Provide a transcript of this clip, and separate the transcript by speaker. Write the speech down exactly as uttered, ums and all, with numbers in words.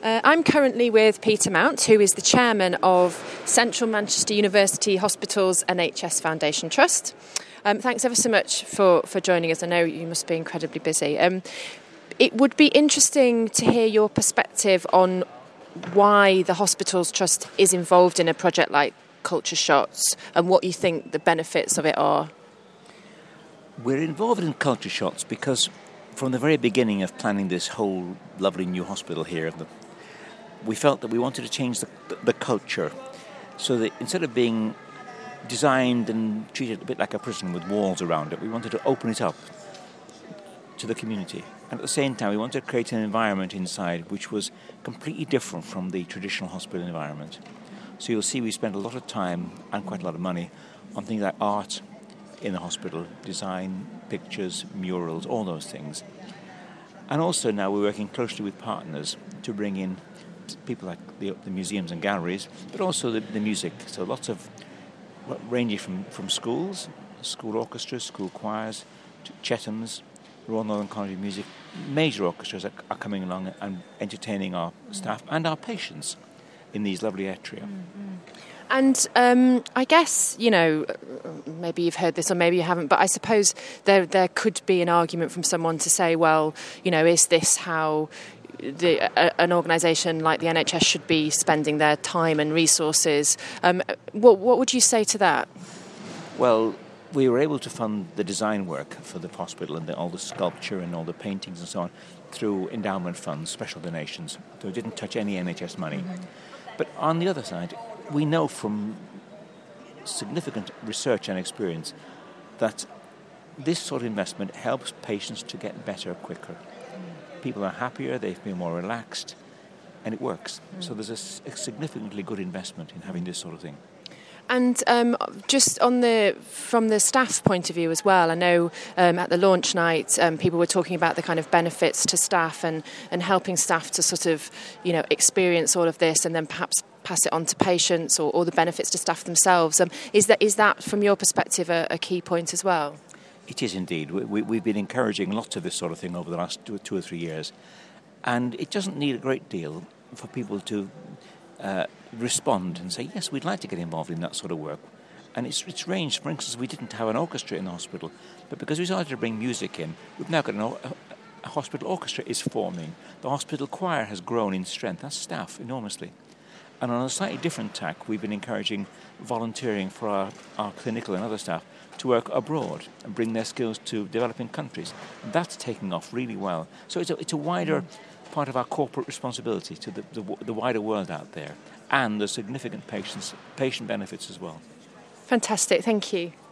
Speaker 1: Uh, I'm currently with Peter Mount, who is the chairman of Central Manchester University Hospitals N H S Foundation Trust. Um, thanks ever so much for, for joining us. I know you must be incredibly busy. Um, it would be interesting to hear your perspective on why the Hospitals Trust is involved in a project like Culture Shots and what you think the benefits of it are.
Speaker 2: We're involved in Culture Shots because from the very beginning of planning this whole lovely new hospital here, the, we felt that we wanted to change the, the, the culture so that instead of being designed and treated a bit like a prison with walls around it, we wanted to open it up to the community. And at the same time, we wanted to create an environment inside which was completely different from the traditional hospital environment. So you'll see we spent a lot of time and quite a lot of money on things like art in the hospital, design, pictures, murals, all those things. And also now we're working closely with partners to bring in people like the, the museums and galleries, but also the, the music. So lots of, ranging from, from schools, school orchestras, school choirs, to Chetham's, Royal Northern College of Music. Major orchestras are, are coming along and entertaining our staff and our patients in these lovely atria.
Speaker 1: Mm-hmm. And um, I guess, you know, maybe you've heard this or maybe you haven't, but I suppose there there could be an argument from someone to say, well, you know, is this how the, a, an organisation like the N H S should be spending their time and resources? Um, what, what would you say to that?
Speaker 2: Well, we were able to fund the design work for the hospital and the, all the sculpture and all the paintings and so on through endowment funds, special donations. So it didn't touch any N H S money. Mm-hmm. But on the other side, we know from significant research and experience that this sort of investment helps patients to get better quicker. Mm. People are happier, they feel more relaxed, and it works. Mm. So there's a, a significantly good investment in having this sort of thing.
Speaker 1: And um, just on the from the staff point of view as well, I know um, at the launch night um, people were talking about the kind of benefits to staff and, and helping staff to sort of, you know, experience all of this and then perhaps pass it on to patients or, or the benefits to staff themselves. Um, is that is that from your perspective a, a key point as well?
Speaker 2: It is indeed. We, we, we've been encouraging lots of this sort of thing over the last two, two or three years, and it doesn't need a great deal for people to Uh, respond and say, yes, we'd like to get involved in that sort of work. And it's it's ranged. For instance, we didn't have an orchestra in the hospital, but because we started to bring music in, we've now got an, a, a hospital orchestra is forming. The hospital choir has grown in strength. That's staff enormously. And on a slightly different tack, we've been encouraging volunteering for our, our clinical and other staff to work abroad and bring their skills to developing countries. That's taking off really well. So it's a, it's a wider mm. part of our corporate responsibility to the, the, the wider world out there, and the significant patients, patient benefits as well.
Speaker 1: Fantastic, thank you.